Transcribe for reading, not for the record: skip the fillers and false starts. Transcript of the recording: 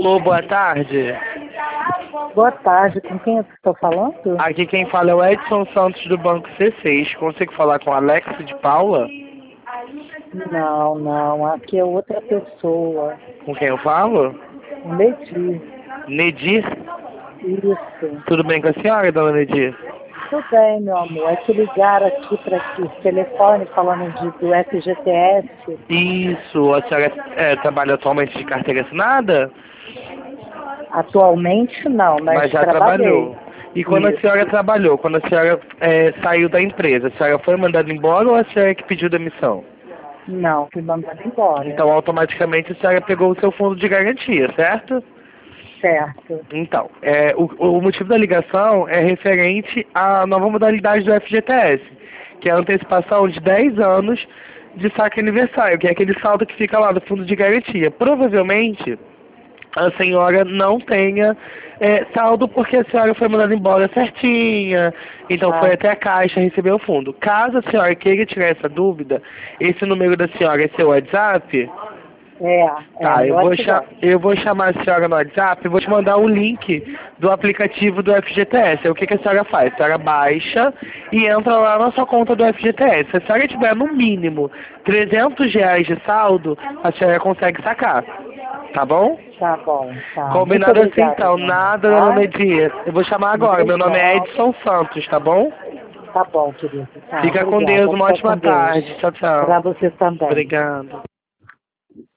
Alô, boa tarde. Boa tarde, com quem eu estou falando? Aqui quem fala é o Edson Santos do Banco C6. Consigo falar com a Alex de Paula? Não, aqui é outra pessoa. Com quem eu falo? Nedir. Nedir? Isso. Tudo bem com a senhora, dona Nedir? Tudo bem, meu amor. É que ligaram aqui para esse telefone falando do FGTS. Isso, a senhora trabalha atualmente de carteira assinada? Atualmente não, mas Já trabalhei. trabalhou. E quando a Isso. senhora trabalhou, quando a senhora saiu da empresa, a senhora foi mandada embora ou a senhora que pediu demissão? Não, fui mandada embora. Então, automaticamente a senhora pegou o seu fundo de garantia, certo? Certo. Então, o motivo da ligação é referente à nova modalidade do FGTS, que é a antecipação de 10 anos de saque aniversário, que é aquele saldo que fica lá do fundo de garantia. Provavelmente, a senhora não tenha saldo porque a senhora foi mandada embora certinha, então foi até a Caixa receber o fundo. Caso a senhora queira tirar essa dúvida, esse número da senhora é seu WhatsApp? Tá, eu vou chamar a senhora no WhatsApp e vou te mandar o link do aplicativo do FGTS. O que a senhora faz? A senhora baixa e entra lá na sua conta do FGTS. Se a senhora tiver no mínimo R$ 300 de saldo, a senhora consegue sacar. Tá bom? Tá bom, tá. Combinado assim Obrigada, então. Nada, dona Nedir. Eu vou chamar agora. Meu nome é Edson Santos, tá bom? Tá bom, querido. Tá, Fica com obrigada. Deus. Uma Fica ótima com Deus. tarde. Tchau, tchau. Pra você também. Obrigado.